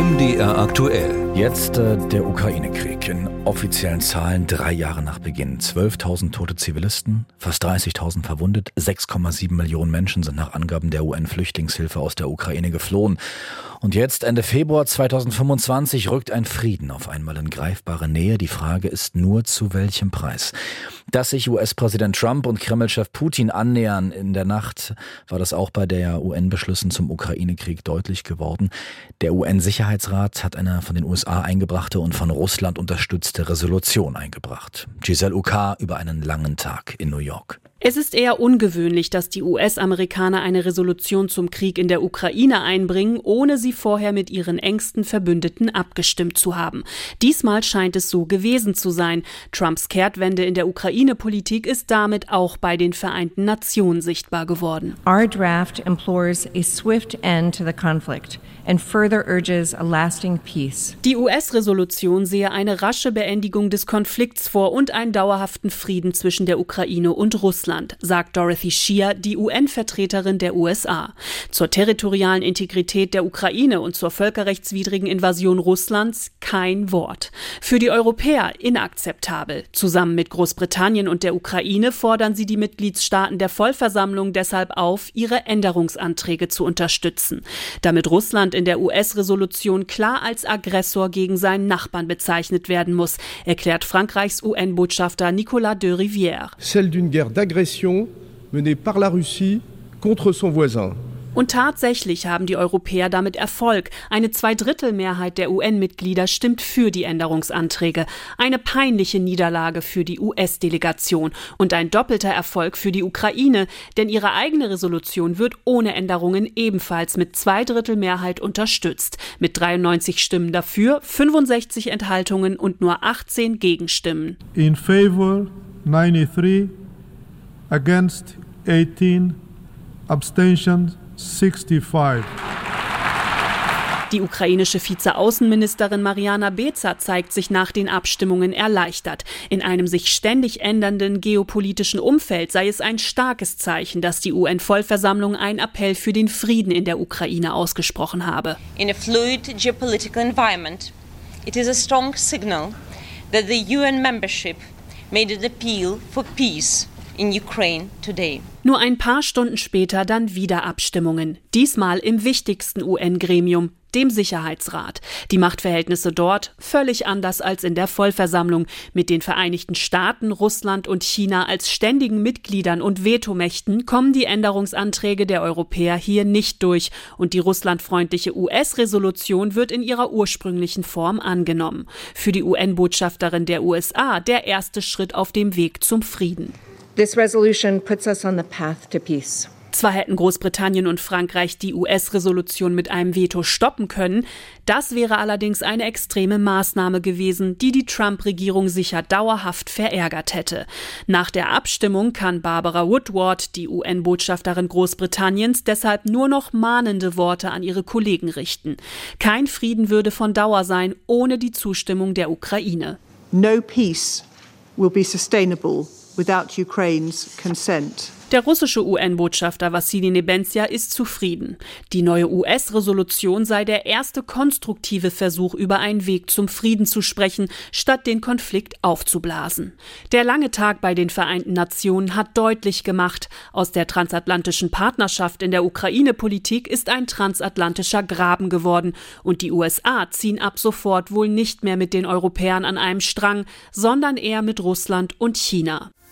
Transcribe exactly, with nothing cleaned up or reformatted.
M D R aktuell. Jetzt äh, der Ukraine-Krieg. In offiziellen Zahlen drei Jahre nach Beginn. zwölftausend tote Zivilisten, fast dreißigtausend verwundet, sechs Komma sieben Millionen Menschen sind nach Angaben der U N-Flüchtlingshilfe aus der Ukraine geflohen. Und jetzt, Ende Februar zweitausendfünfundzwanzig, rückt ein Frieden auf einmal in greifbare Nähe. Die Frage ist nur, zu welchem Preis? Dass sich U S-Präsident Trump und Kreml-Chef Putin annähern in der Nacht, war das auch bei der U N-Beschlüssen zum Ukraine-Krieg deutlich geworden. Der U N-Sicherheitsrat hat eine von den U S A eingebrachte und von Russland unterstützte Resolution eingebracht. Giselle Uckar über einen langen Tag in New York. Es ist eher ungewöhnlich, dass die U S-Amerikaner eine Resolution zum Krieg in der Ukraine einbringen, ohne sie vorher mit ihren engsten Verbündeten abgestimmt zu haben. Diesmal scheint es so gewesen zu sein. Trumps Kehrtwende in der Ukraine-Politik ist damit auch bei den Vereinten Nationen sichtbar geworden. Our draft implores a swift end to the conflict and further urges a lasting peace. Die U S-Resolution sehe eine rasche Beendigung des Konflikts vor und einen dauerhaften Frieden zwischen der Ukraine und Russland, sagt Dorothy Scheer, die U N-Vertreterin der U S A. Zur territorialen Integrität der Ukraine und zur völkerrechtswidrigen Invasion Russlands kein Wort. Für die Europäer inakzeptabel. Zusammen mit Großbritannien und der Ukraine fordern sie die Mitgliedstaaten der Vollversammlung deshalb auf, ihre Änderungsanträge zu unterstützen, damit Russland in der U S-Resolution klar als Aggressor gegen seinen Nachbarn bezeichnet werden muss, erklärt Frankreichs U N-Botschafter Nicolas de Rivière. Celle d'une guerre d'agression menée par la Russie contre son voisin. Und tatsächlich haben die Europäer damit Erfolg. Eine Zweidrittelmehrheit der U N-Mitglieder stimmt für die Änderungsanträge. Eine peinliche Niederlage für die U S-Delegation und ein doppelter Erfolg für die Ukraine, denn ihre eigene Resolution wird ohne Änderungen ebenfalls mit Zweidrittelmehrheit unterstützt. Mit dreiundneunzig Stimmen dafür, fünfundsechzig Enthaltungen und nur achtzehn Gegenstimmen. In favor ninety-three, against eighteen, abstentions sixty-five. Die ukrainische Vizeaußenministerin Mariana Beza zeigt sich nach den Abstimmungen erleichtert. In einem sich ständig ändernden geopolitischen Umfeld sei es ein starkes Zeichen, dass die U N-Vollversammlung einen Appell für den Frieden in der Ukraine ausgesprochen habe. In a fluid geopolitical environment, it is a strong signal that the U N membership made an appeal for peace in Ukraine today. Nur ein paar Stunden später dann wieder Abstimmungen. Diesmal im wichtigsten U N-Gremium, dem Sicherheitsrat. Die Machtverhältnisse dort völlig anders als in der Vollversammlung, mit den Vereinigten Staaten, Russland und China als ständigen Mitgliedern und Vetomächten kommen die Änderungsanträge der Europäer hier nicht durch und die russlandfreundliche U S-Resolution wird in ihrer ursprünglichen Form angenommen. Für die U N-Botschafterin der U S A der erste Schritt auf dem Weg zum Frieden. This resolution puts us on the path to peace. Zwar hätten Großbritannien und Frankreich die U S-Resolution mit einem Veto stoppen können, das wäre allerdings eine extreme Maßnahme gewesen, die die Trump-Regierung sicher dauerhaft verärgert hätte. Nach der Abstimmung kann Barbara Woodward, die U N-Botschafterin Großbritanniens, deshalb nur noch mahnende Worte an ihre Kollegen richten. Kein Frieden würde von Dauer sein, ohne die Zustimmung der Ukraine. No peace will be sustainable without Ukraine's consent. Der russische U N-Botschafter Wassili Nebenzia ist zufrieden. Die neue U S-Resolution sei der erste konstruktive Versuch, über einen Weg zum Frieden zu sprechen, statt den Konflikt aufzublasen. Der lange Tag bei den Vereinten Nationen hat deutlich gemacht, aus der transatlantischen Partnerschaft in der Ukraine-Politik ist ein transatlantischer Graben geworden und die U S A ziehen ab sofort wohl nicht mehr mit den Europäern an einem Strang, sondern eher mit Russland und China.